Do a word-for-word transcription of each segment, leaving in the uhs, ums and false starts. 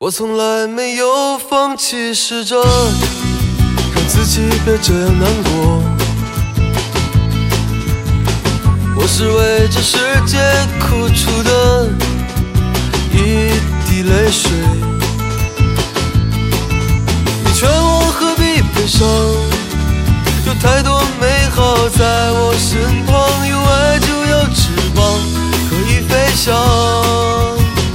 我从来没有放弃，试着让自己别这样难过。我是为这世界哭出的一滴泪水，你劝我何必悲伤，有太多美好在我身旁，有爱就有翅膀，可以飞翔。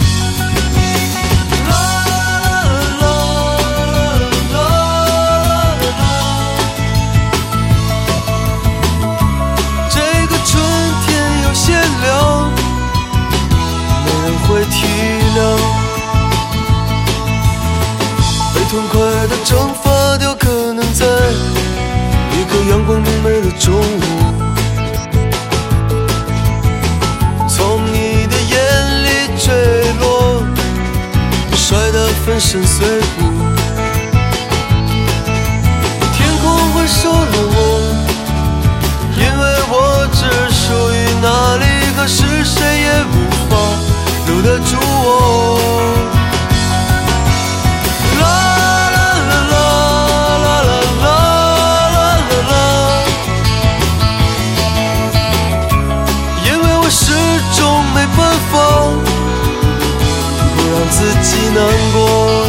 体谅，被痛快的蒸发掉，可能在一个阳光明媚的中午，从你的眼里坠落，摔得粉身碎骨。天空会收留我，因为我只属于那里，可是谁也无法留得住我。啦啦啦啦啦啦啦啦啦，因为我始终没办法不让自己难过。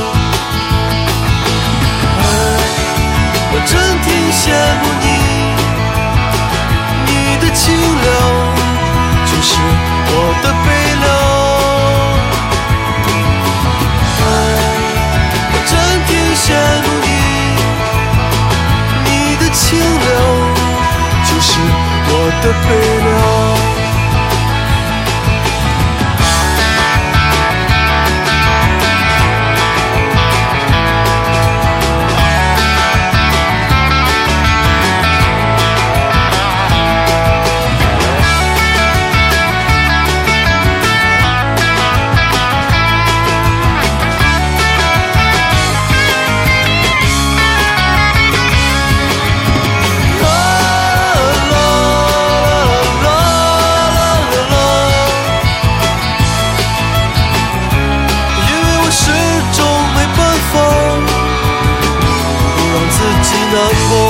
哎，我真挺羡慕你，你的清凉就是我的悲凉。羡慕你，你的清凉就是我的悲凉。难过。